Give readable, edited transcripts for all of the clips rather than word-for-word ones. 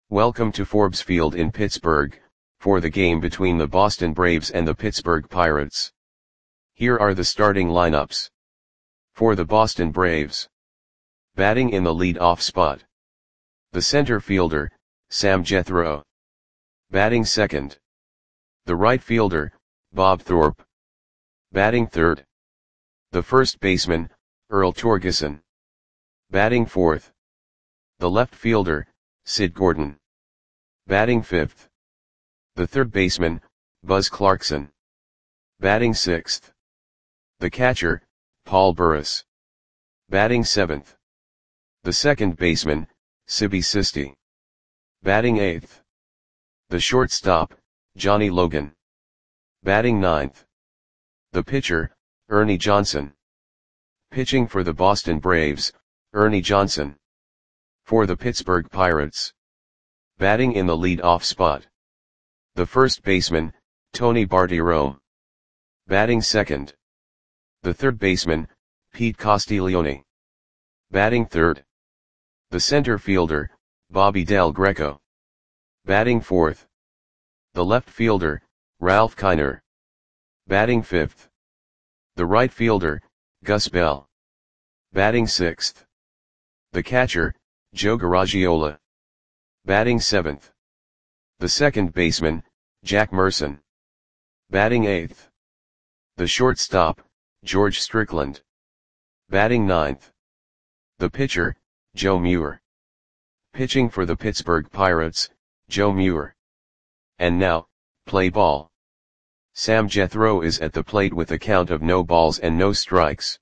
Welcome to Forbes Field in Pittsburgh, for the game between the Boston Braves and the Pittsburgh Pirates. Here are the starting lineups. For the Boston Braves. Batting in the lead-off spot. The center fielder, Sam Jethro. Batting second. The right fielder, Bob Thorpe. Batting third. The first baseman, Earl Torgeson. Batting fourth. The left fielder, Sid Gordon. Batting fifth. The third baseman, Buzz Clarkson. Batting sixth. The catcher, Paul Burress. Batting seventh. The second baseman, Sibby Sisti. Batting eighth. The shortstop, Johnny Logan. Batting ninth. The pitcher, Ernie Johnson. Pitching for the Boston Braves, Ernie Johnson. For the Pittsburgh Pirates. Batting in the lead-off spot. The first baseman, Tony Bartiromo. Batting second. The third baseman, Pete Castiglione. Batting third. The center fielder, Bobby Del Greco. Batting fourth. The left fielder, Ralph Kiner. Batting fifth. The right fielder, Gus Bell. Batting sixth. The catcher, Joe Garagiola. Batting seventh. The second baseman, Jack Merson. Batting eighth. The shortstop, George Strickland. Batting ninth. The pitcher, Joe Muir. Pitching for the Pittsburgh Pirates, Joe Muir. And now, play ball. Sam Jethro is at the plate with a count of no balls and no strikes.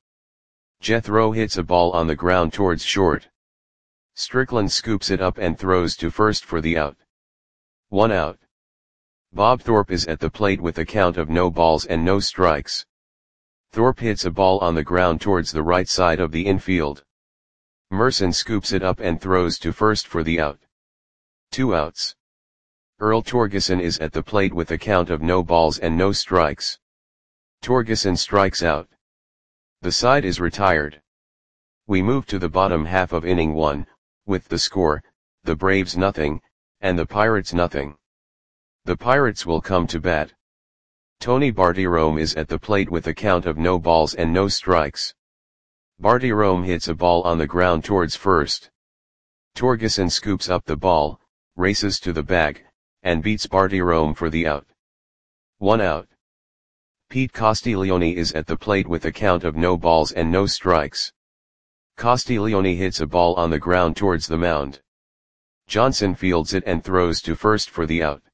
Jethro hits a ball on the ground towards short. Strickland scoops it up and throws to first for the out. 1 out. Bob Thorpe is at the plate with a count of no balls and no strikes. Thorpe hits a ball on the ground towards the right side of the infield. Merson scoops it up and throws to first for the out. 2 outs. Earl Torgeson is at the plate with a count of no balls and no strikes. Torgeson strikes out. The side is retired. We move to the bottom half of inning 1, with the score, the Braves nothing, and the Pirates nothing. The Pirates will come to bat. Tony Bartiromo is at the plate with a count of no balls and no strikes. Bartiromo hits a ball on the ground towards first. Torgeson scoops up the ball, races to the bag, and beats Bartiromo for the out. 1 out. Pete Castiglione is at the plate with a count of no balls and no strikes. Castiglione hits a ball on the ground towards the mound. Johnson fields it and throws to first for the out.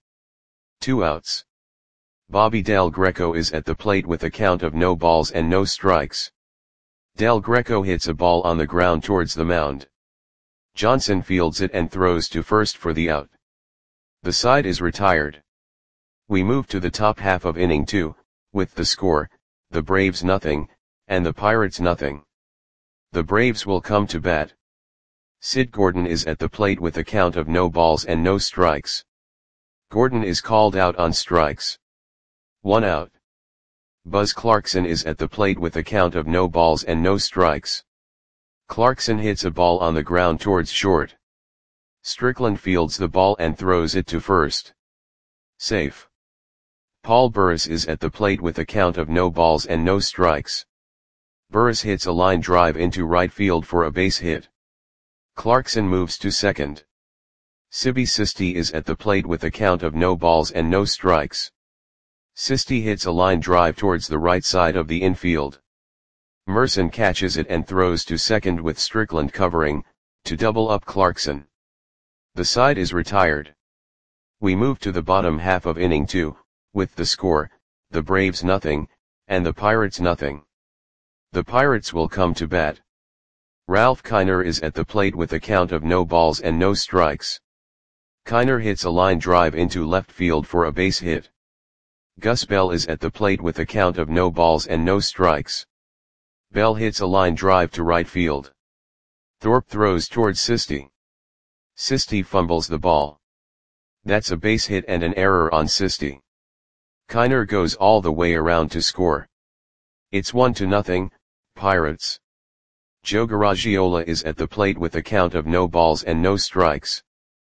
2 outs. Bobby Del Greco is at the plate with a count of no balls and no strikes. Del Greco hits a ball on the ground towards the mound. Johnson fields it and throws to first for the out. The side is retired. We move to the top half of inning 2, with the score, the Braves nothing, and the Pirates nothing. The Braves will come to bat. Sid Gordon is at the plate with a count of no balls and no strikes. Gordon is called out on strikes. 1 out. Buzz Clarkson is at the plate with a count of no balls and no strikes. Clarkson hits a ball on the ground towards short. Strickland fields the ball and throws it to first. Safe. Paul Burress is at the plate with a count of no balls and no strikes. Burress hits a line drive into right field for a base hit. Clarkson moves to second. Sibby Sisti is at the plate with a count of no balls and no strikes. Sisti hits a line drive towards the right side of the infield. Merson catches it and throws to second with Strickland covering, to double up Clarkson. The side is retired. We move to the bottom half of inning 2, with the score, the Braves nothing, and the Pirates nothing. The Pirates will come to bat. Ralph Kiner is at the plate with a count of no balls and no strikes. Kiner hits a line drive into left field for a base hit. Gus Bell is at the plate with a count of no balls and no strikes. Bell hits a line drive to right field. Thorpe throws towards Sisti. Sisti fumbles the ball. That's a base hit and an error on Sisti. Kiner goes all the way around to score. It's 1-0, Pirates. Joe Garagiola is at the plate with a count of no balls and no strikes.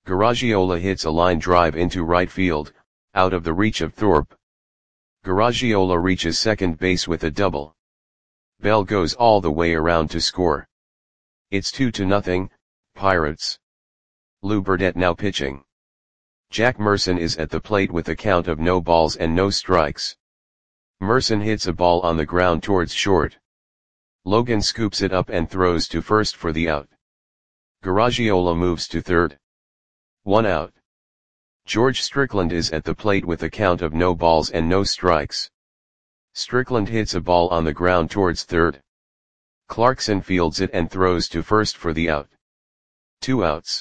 Garagiola hits a line drive into right field, out of the reach of Thorpe. Garagiola reaches second base with a double. Bell goes all the way around to score. It's 2-0, Pirates. Lou Burdette now pitching. Jack Merson is at the plate with a count of no balls and no strikes. Merson hits a ball on the ground towards short. Logan scoops it up and throws to first for the out. Garagiola moves to third. 1 out. George Strickland is at the plate with a count of no balls and no strikes. Strickland hits a ball on the ground towards third. Clarkson fields it and throws to first for the out. 2 outs.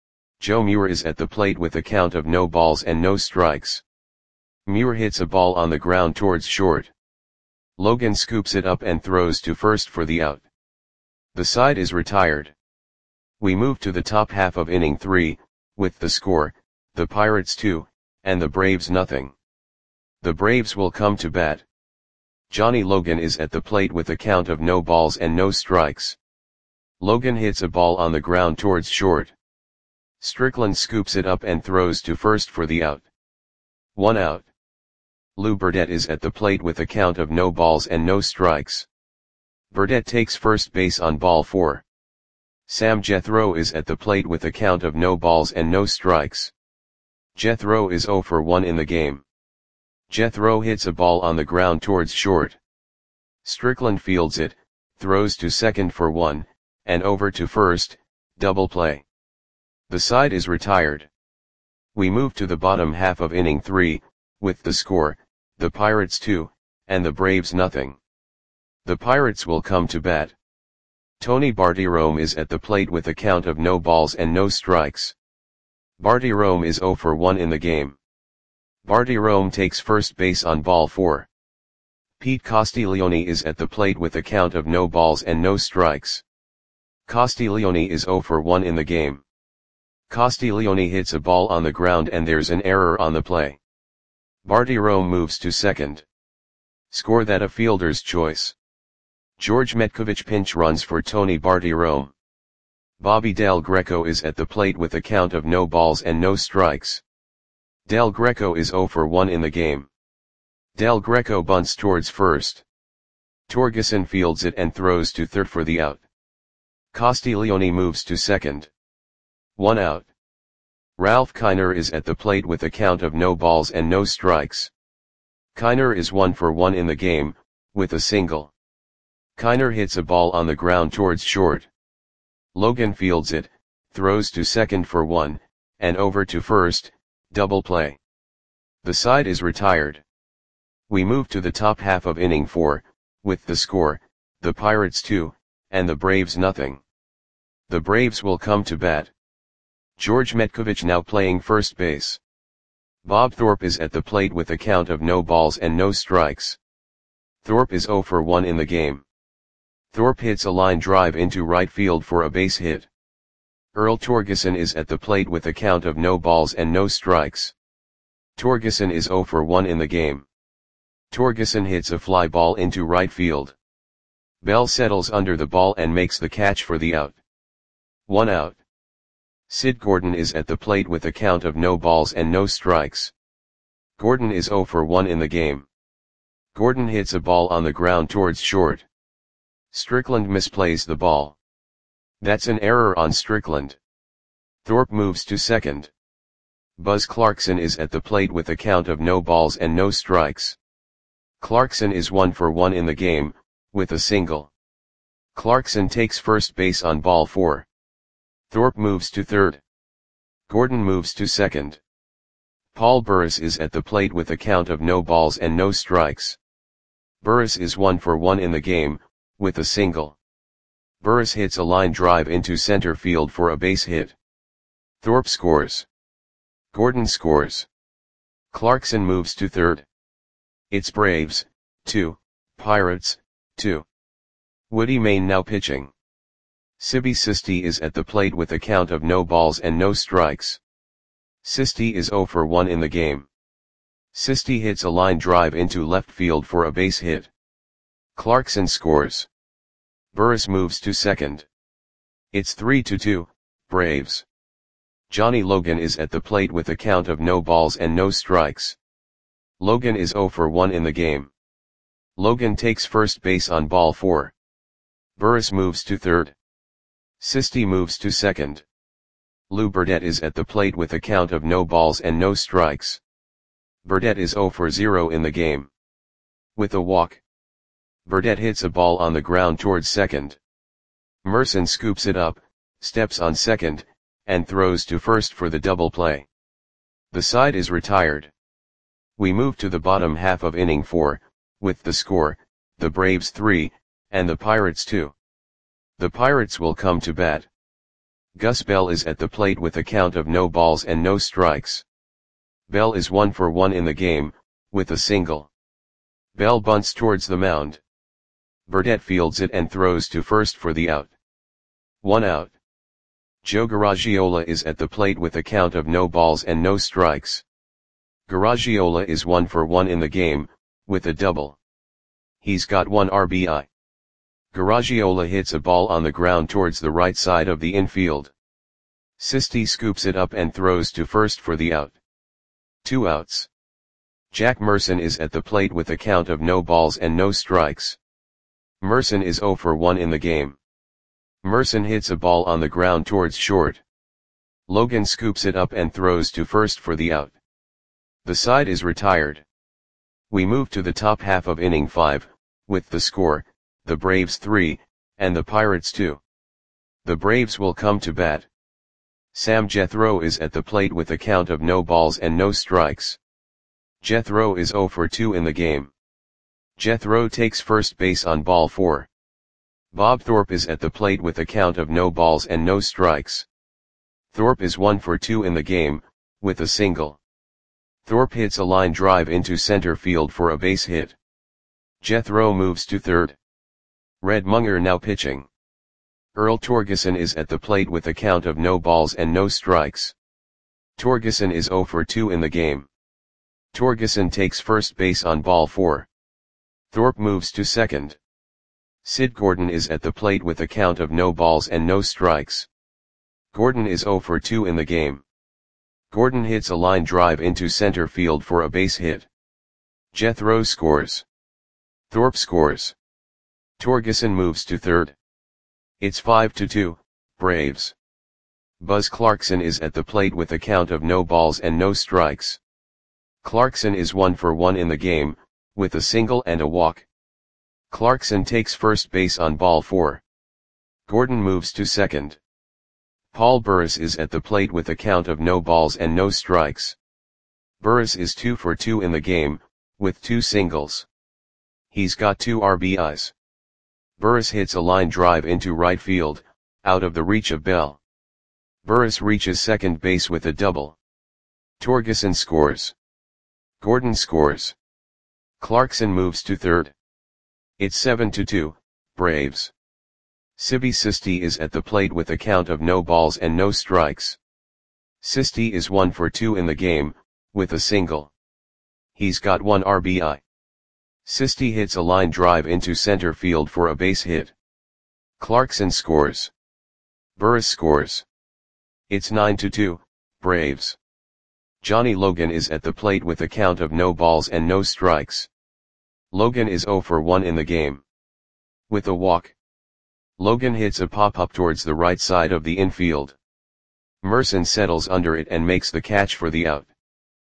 Joe Muir is at the plate with a count of no balls and no strikes. Muir hits a ball on the ground towards short. Logan scoops it up and throws to first for the out. The side is retired. We move to the top half of inning 3, with the score, the Pirates 2, and the Braves nothing. The Braves will come to bat. Johnny Logan is at the plate with a count of no balls and no strikes. Logan hits a ball on the ground towards short. Strickland scoops it up and throws to first for the out. 1 out. Lou Burdette is at the plate with a count of no balls and no strikes. Burdette takes first base on ball 4. Sam Jethro is at the plate with a count of no balls and no strikes. Jethro is 0 for 1 in the game. Jethro hits a ball on the ground towards short. Strickland fields it, throws to second for 1, and over to first, double play. The side is retired. We move to the bottom half of inning 3, with the score, the Pirates 2, and the Braves nothing. The Pirates will come to bat. Tony Bartiromo is at the plate with a count of no balls and no strikes. Bartiromo is 0 for 1 in the game. Bartiromo takes first base on ball 4. Pete Castiglione is at the plate with a count of no balls and no strikes. Castiglione is 0 for 1 in the game. Castiglione hits a ball on the ground and there's an error on the play. Bartiromo moves to second. Score that a fielder's choice. George Metkovich pinch runs for Tony Bartiromo. Bobby Del Greco is at the plate with a count of no balls and no strikes. Del Greco is 0 for 1 in the game. Del Greco bunts towards first. Torgeson fields it and throws to third for the out. Castiglione moves to second. 1 out. Ralph Kiner is at the plate with a count of no balls and no strikes. Kiner is 1 for 1 in the game, with a single. Kiner hits a ball on the ground towards short. Logan fields it, throws to second for 1, and over to first, double play. The side is retired. We move to the top half of inning 4, with the score, the Pirates 2, and the Braves nothing. The Braves will come to bat. George Metkovich now playing first base. Bob Thorpe is at the plate with a count of no balls and no strikes. Thorpe is 0 for 1 in the game. Thorpe hits a line drive into right field for a base hit. Earl Torgeson is at the plate with a count of no balls and no strikes. Torgeson is 0 for 1 in the game. Torgeson hits a fly ball into right field. Bell settles under the ball and makes the catch for the out. 1 out. Sid Gordon is at the plate with a count of no balls and no strikes. Gordon is 0 for 1 in the game. Gordon hits a ball on the ground towards short. Strickland misplays the ball. That's an error on Strickland. Thorpe moves to second. Buzz Clarkson is at the plate with a count of no balls and no strikes. Clarkson is 1 for 1 in the game, with a single. Clarkson takes first base on ball 4. Thorpe moves to third. Gordon moves to second. Paul Burris is at the plate with a count of no balls and no strikes. Burris is 1 for 1 in the game, with a single. Burris hits a line drive into center field for a base hit. Thorpe scores. Gordon scores. Clarkson moves to third. It's Braves, 2, Pirates, 2. Woody Main now pitching. Sibby Sisti is at the plate with a count of no balls and no strikes. Sisti is 0 for 1 in the game. Sisti hits a line drive into left field for a base hit. Clarkson scores. Burris moves to second. It's 3-2, Braves. Johnny Logan is at the plate with a count of no balls and no strikes. Logan is 0 for 1 in the game. Logan takes first base on ball 4. Burris moves to third. Sisti moves to second. Lou Burdette is at the plate with a count of no balls and no strikes. Burdette is 0 for 0 in the game. With a walk, Burdette hits a ball on the ground towards second. Merson scoops it up, steps on second, and throws to first for the double play. The side is retired. We move to the bottom half of inning 4, with the score, the Braves 3, and the Pirates 2. The Pirates will come to bat. Gus Bell is at the plate with a count of no balls and no strikes. Bell is 1 for 1 in the game, with a single. Bell bunts towards the mound. Burdette fields it and throws to first for the out. 1 out. Joe Garagiola is at the plate with a count of no balls and no strikes. Garagiola is 1 for 1 in the game, with a double. He's got 1 RBI. Garagiola hits a ball on the ground towards the right side of the infield. Sisti scoops it up and throws to first for the out. 2 outs. Jack Merson is at the plate with a count of no balls and no strikes. Merson is 0 for 1 in the game. Merson hits a ball on the ground towards short. Logan scoops it up and throws to first for the out. The side is retired. We move to the top half of inning 5, with the score, the Braves 3, and the Pirates 2. The Braves will come to bat. Sam Jethro is at the plate with a count of no balls and no strikes. Jethro is 0 for 2 in the game. Jethro takes first base on ball 4. Bob Thorpe is at the plate with a count of no balls and no strikes. Thorpe is 1 for 2 in the game, with a single. Thorpe hits a line drive into center field for a base hit. Jethro moves to third. Red Munger now pitching. Earl Torgeson is at the plate with a count of no balls and no strikes. Torgeson is 0 for 2 in the game. Torgeson takes first base on ball 4. Thorpe moves to second. Sid Gordon is at the plate with a count of no balls and no strikes. Gordon is 0 for 2 in the game. Gordon hits a line drive into center field for a base hit. Jethro scores. Thorpe scores. Torgeson moves to third. It's 5-2, Braves. Buzz Clarkson is at the plate with a count of no balls and no strikes. Clarkson is 1 for 1 in the game, with a single and a walk. Clarkson takes first base on ball 4. Gordon moves to second. Paul Burris is at the plate with a count of no balls and no strikes. Burris is 2 for 2 in the game, with 2 singles. He's got 2 RBIs. Burris hits a line drive into right field, out of the reach of Bell. Burris reaches second base with a double. Torgeson scores. Gordon scores. Clarkson moves to third. It's 7-2, Braves. Sibi Sisti is at the plate with a count of no balls and no strikes. Sisti is 1 for 2 in the game, with a single. He's got 1 RBI. Sisti hits a line drive into center field for a base hit. Clarkson scores. Burris scores. It's 9-2, Braves. Johnny Logan is at the plate with a count of no balls and no strikes. Logan is 0 for 1 in the game. With a walk, Logan hits a pop-up towards the right side of the infield. Merson settles under it and makes the catch for the out.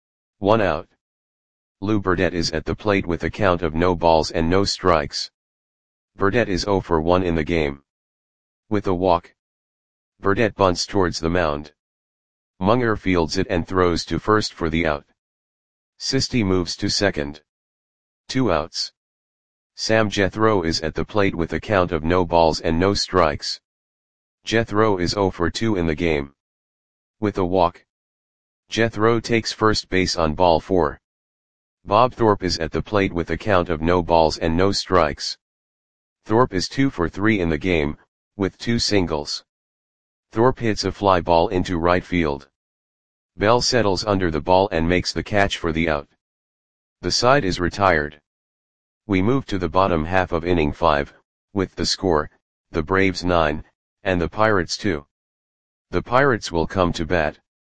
1 out. Lou Burdette is at the plate with a count of no balls and no strikes. Burdette is 0 for 1 in the game. With a walk, Burdette bunts towards the mound. Munger fields it and throws to first for the out. Sisti moves to second. 2 outs. Sam Jethro is at the plate with a count of no balls and no strikes. Jethro is 0 for 2 in the game. With a walk, Jethro takes first base on ball 4. Bob Thorpe is at the plate with a count of no balls and no strikes. Thorpe is 2 for 3 in the game, with 2 singles. Thorpe hits a fly ball into right field. Bell settles under the ball and makes the catch for the out. The side is retired. We move to the bottom half of inning 5, with the score, the Braves 9, and the Pirates 2. The Pirates will come to bat.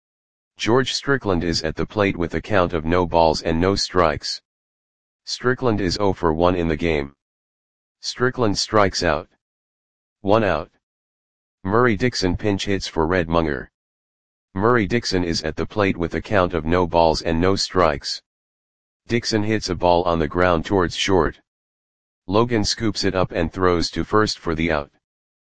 George Strickland is at the plate with a count of no balls and no strikes. Strickland is 0 for 1 in the game. Strickland strikes out. 1 out. Murray Dixon pinch hits for Red Munger. Murray Dixon is at the plate with a count of no balls and no strikes. Dixon hits a ball on the ground towards short. Logan scoops it up and throws to first for the out.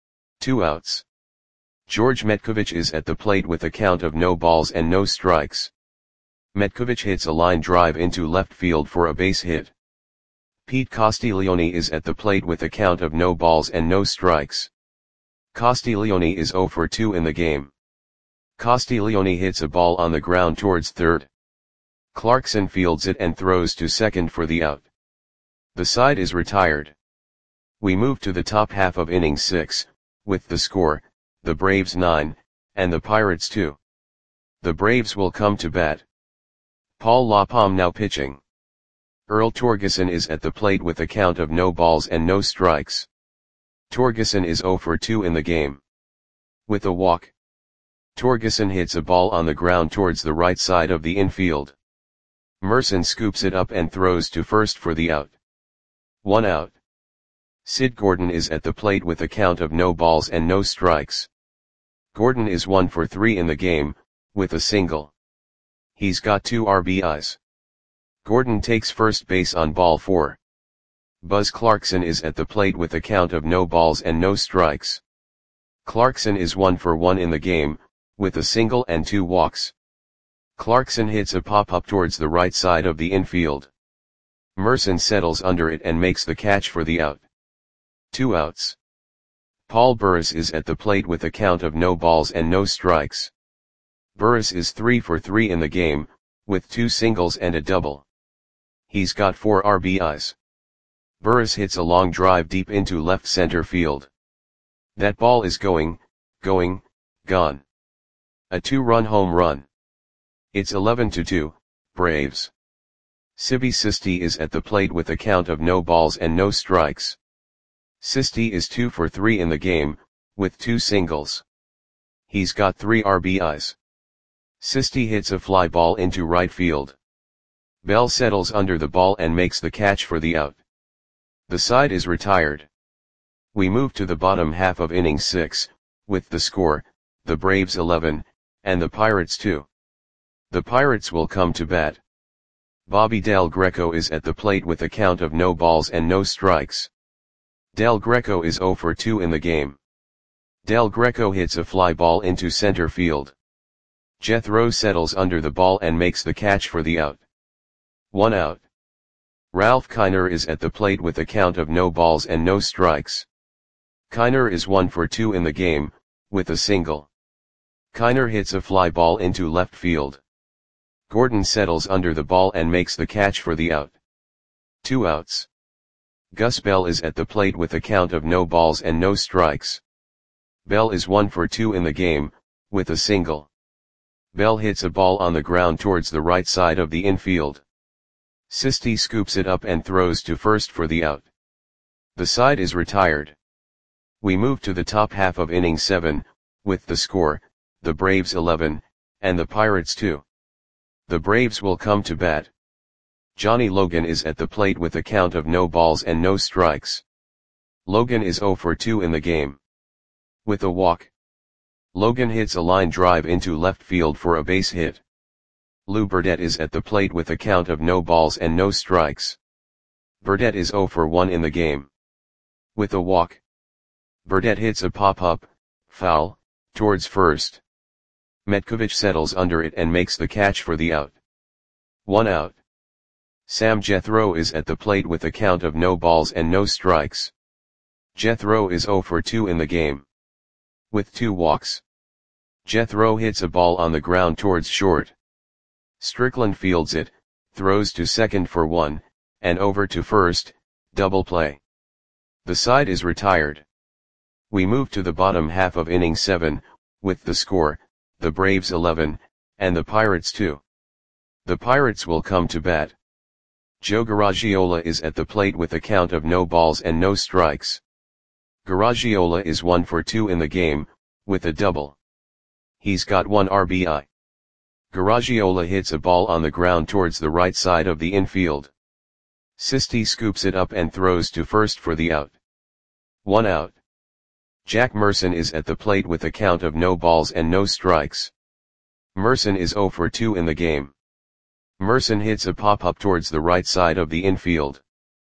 2 outs. George Metkovich is at the plate with a count of no balls and no strikes. Metkovich hits a line drive into left field for a base hit. Pete Castiglione is at the plate with a count of no balls and no strikes. Castiglione is 0 for 2 in the game. Castiglione hits a ball on the ground towards third. Clarkson fields it and throws to second for the out. The side is retired. We move to the top half of inning 6, with the score, the Braves 9, and the Pirates 2. The Braves will come to bat. Paul LaPalme now pitching. Earl Torgeson is at the plate with a count of no balls and no strikes. Torgeson is 0 for 2 in the game. With a walk. Torgeson hits a ball on the ground towards the right side of the infield. Merson scoops it up and throws to first for the out. 1 out. Sid Gordon is at the plate with a count of no balls and no strikes. Gordon is 1 for 3 in the game, with a single. He's got 2 RBIs. Gordon takes first base on ball 4. Buzz Clarkson is at the plate with a count of no balls and no strikes. Clarkson is 1 for 1 in the game, with a single and 2 walks. Clarkson hits a pop-up towards the right side of the infield. Merson settles under it and makes the catch for the out. 2 outs. Paul Burris is at the plate with a count of no balls and no strikes. Burris is 3 for 3 in the game, with 2 singles and a double. He's got 4 RBIs. Burris hits a long drive deep into left center field. That ball is going, gone. A 2-run home run. It's 11-2, Braves. Sibi Sisti is at the plate with a count of no balls and no strikes. Sisti is 2 for 3 in the game, with 2 singles. He's got 3 RBIs. Sisti hits a fly ball into right field. Bell settles under the ball and makes the catch for the out. The side is retired. We move to the bottom half of inning 6, with the score, the Braves 11, and the Pirates 2. The Pirates will come to bat. Bobby Del Greco is at the plate with a count of no balls and no strikes. Del Greco is 0 for 2 in the game. Del Greco hits a fly ball into center field. Jethro settles under the ball and makes the catch for the out. 1 out. Ralph Kiner is at the plate with a count of no balls and no strikes. Kiner is 1 for 2 in the game, with a single. Kiner hits a fly ball into left field. Gordon settles under the ball and makes the catch for the out. 2 outs. Gus Bell is at the plate with a count of no balls and no strikes. Bell is 1 for 2 in the game, with a single. Bell hits a ball on the ground towards the right side of the infield. Sisti scoops it up and throws to first for the out. The side is retired. We move to the top half of inning 7, with the score, the Braves 11, and the Pirates 2. The Braves will come to bat. Johnny Logan is at the plate with a count of no balls and no strikes. Logan is 0 for 2 in the game. With a walk. Logan hits a line drive into left field for a base hit. Lou Burdette is at the plate with a count of no balls and no strikes. Burdette is 0 for 1 in the game. With a walk. Burdette hits a pop-up, foul, towards first. Metkovich settles under it and makes the catch for the out. 1 out. Sam Jethro is at the plate with a count of no balls and no strikes. Jethro is 0 for 2 in the game. With 2 walks. Jethro hits a ball on the ground towards short. Strickland fields it, throws to second for 1, and over to first, double play. The side is retired. We move to the bottom half of inning 7, with the score, the Braves 11, and the Pirates 2. The Pirates will come to bat. Joe Garagiola is at the plate with a count of no balls and no strikes. Garagiola is 1 for 2 in the game, with a double. He's got 1 RBI. Garagiola hits a ball on the ground towards the right side of the infield. Sisti scoops it up and throws to first for the out. 1 out. Jack Merson is at the plate with a count of no balls and no strikes. Merson is 0 for 2 in the game. Merson hits a pop-up towards the right side of the infield.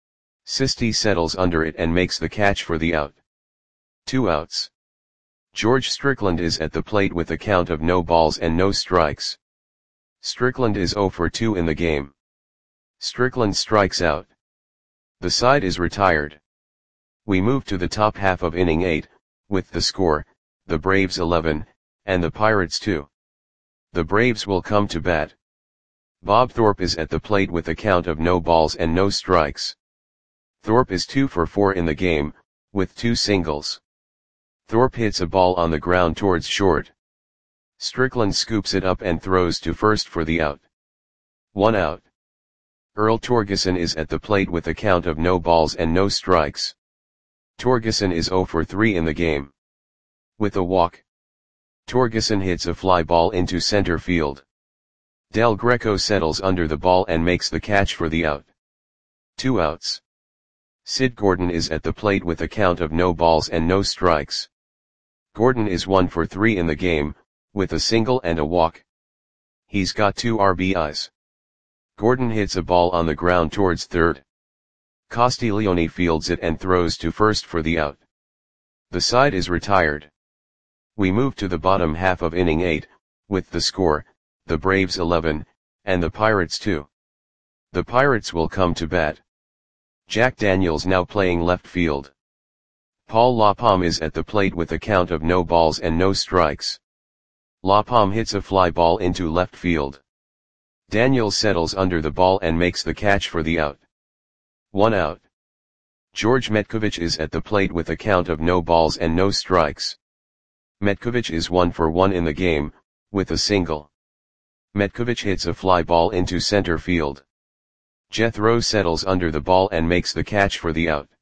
Sisti settles under it and makes the catch for the out. 2 outs. George Strickland is at the plate with a count of no balls and no strikes. Strickland is 0 for 2 in the game. Strickland strikes out. The side is retired. We move to the top half of inning 8, with the score, the Braves 11, and the Pirates 2. The Braves will come to bat. Bob Thorpe is at the plate with a count of no balls and no strikes. Thorpe is 2 for 4 in the game, with 2 singles. Thorpe hits a ball on the ground towards short. Strickland scoops it up and throws to first for the out. 1 out. Earl Torgeson is at the plate with a count of no balls and no strikes. Torgeson is 0 for 3 in the game. With a walk. Torgeson hits a fly ball into center field. Del Greco settles under the ball and makes the catch for the out. 2 outs. Sid Gordon is at the plate with a count of no balls and no strikes. Gordon is 1 for 3 in the game, with a single and a walk. He's got 2 RBIs. Gordon hits a ball on the ground towards third. Castiglione fields it and throws to first for the out. The side is retired. We move to the bottom half of inning 8, with the score, the Braves 11, and the Pirates 2. The Pirates will come to bat. Jack Daniels now playing left field. Paul LaPalme is at the plate with a count of no balls and no strikes. LaPalme hits a fly ball into left field. Daniels settles under the ball and makes the catch for the out. 1 out. George Metkovich is at the plate with a count of no balls and no strikes. Metkovich is 1 for 1 in the game, with a single. Metkovich hits a fly ball into center field. Jethro settles under the ball and makes the catch for the out.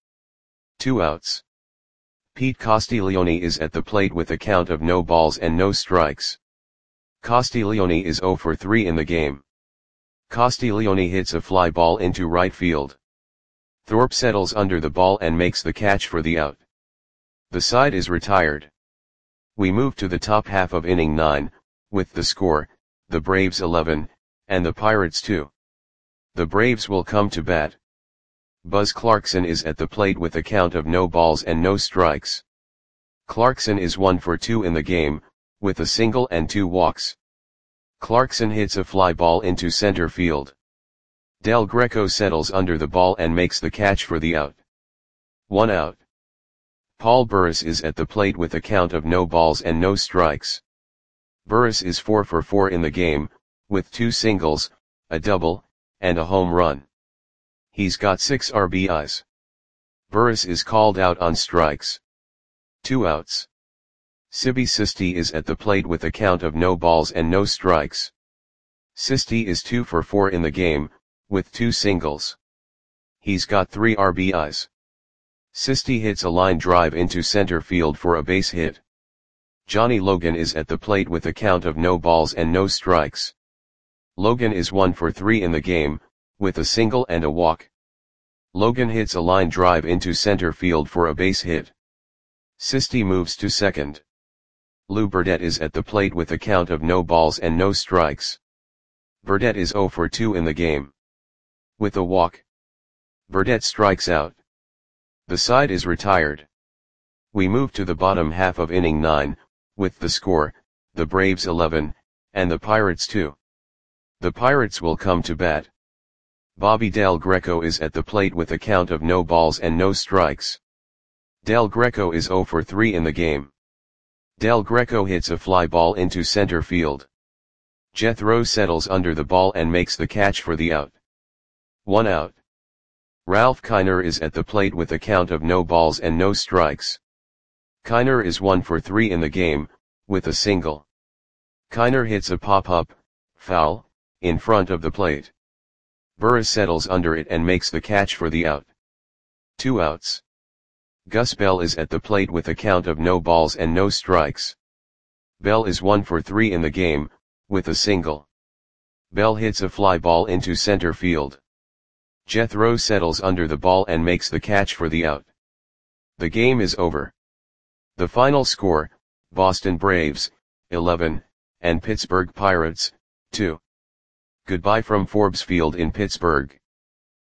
2 outs. Pete Castiglione is at the plate with a count of no balls and no strikes. Castiglione is 0 for 3 in the game. Castiglione hits a fly ball into right field. Thorpe settles under the ball and makes the catch for the out. The side is retired. We move to the top half of inning 9, with the score, the Braves 11, and the Pirates 2. The Braves will come to bat. Buzz Clarkson is at the plate with a count of no balls and no strikes. Clarkson is 1 for 2 in the game, with a single and 2 walks. Clarkson hits a fly ball into center field. Del Greco settles under the ball and makes the catch for the out. 1 out. Paul Burris is at the plate with a count of no balls and no strikes. Burris is 4 for 4 in the game, with 2 singles, a double, and a home run. He's got 6 RBIs. Burris is called out on strikes. 2 outs. Sibi Sisti is at the plate with a count of no balls and no strikes. Sisti is 2 for 4 in the game, with 2 singles. He's got 3 RBIs. Sisti hits a line drive into center field for a base hit. Johnny Logan is at the plate with a count of no balls and no strikes. Logan is 1 for 3 in the game, with a single and a walk. Logan hits a line drive into center field for a base hit. Sisti moves to second. Lou Burdette is at the plate with a count of no balls and no strikes. Burdette is 0 for 2 in the game. With a walk. Burdette strikes out. The side is retired. We move to the bottom half of inning 9, with the score, the Braves 11, and the Pirates 2. The Pirates will come to bat. Bobby Del Greco is at the plate with a count of no balls and no strikes. Del Greco is 0 for 3 in the game. Del Greco hits a fly ball into center field. Jethro settles under the ball and makes the catch for the out. 1 out. Ralph Kiner is at the plate with a count of no balls and no strikes. Kiner is 1 for 3 in the game, with a single. Kiner hits a pop-up, foul, in front of the plate. Burris settles under it and makes the catch for the out. 2 outs. Gus Bell is at the plate with a count of no balls and no strikes. Bell is 1 for 3 in the game, with a single. Bell hits a fly ball into center field. Jethro settles under the ball and makes the catch for the out. The game is over. The final score, Boston Braves, 11, and Pittsburgh Pirates, 2. Goodbye from Forbes Field in Pittsburgh.